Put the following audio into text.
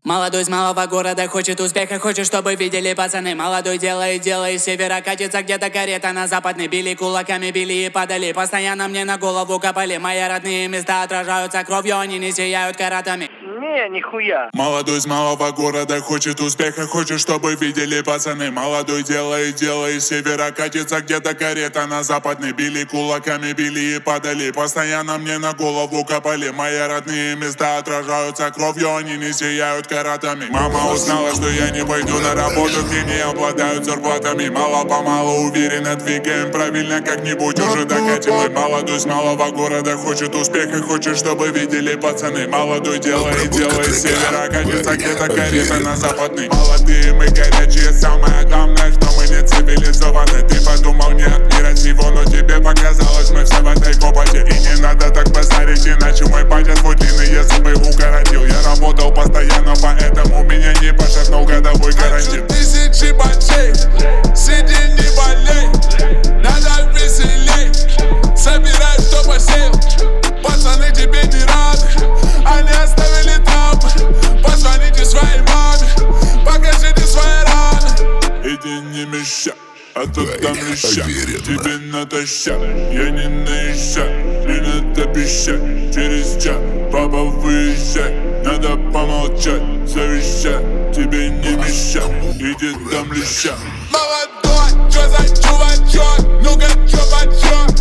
Молодой с малого города хочет успеха, хочет, чтобы видели пацаны. Молодой делает дело из севера, катится где-то карета на западный. Били кулаками, били и падали, постоянно мне на голову копали. Мои родные места отражаются кровью, они не сияют каратами. Не, нихуя. Молодой с малого города хочет успеха, хочет, чтобы видели пацаны. Молодой делает дело из севера, катится где-то карета на западный. Били кулаками, били и падали, постоянно мне на голову копали. Мои родные места отражаются кровью, они не сияют каратами. Мама узнала, что я не пойду на работу, где не обладают зарплатами. Мало-помалу уверенно двигаем правильно, как-нибудь уже докатим. Молодой с малого города хочет успеха, хочет, чтобы видели пацаны. Молодой делает дело из севера, катится где-то карета на западный. Молодые мы горячие, самое главное, что мы не цивилизованы. Ты подумал не от мира сего, но тебе показалось, мы все в этой копоте. И не надо так базарить, иначе мой батя твой длинные зубы укоротил. Я работал постоянно, поэтому меня не пошатнул годовой карантин. Тысячи бачей, сиди не болей, надо веселей, собирай, что посеял. Пацаны тебе не рады, они оставили травмы. Позвоните своей маме, покажите свои раны. Иди не мешай, а тут там леща. Тебе натощак, я не наезжай. Не надо пищать, через час папа выезжай. Надо помолчать, совещать, тебе не мешай. Иди там леща. Молодой, чё за чувачок, ну-ка чё почёт?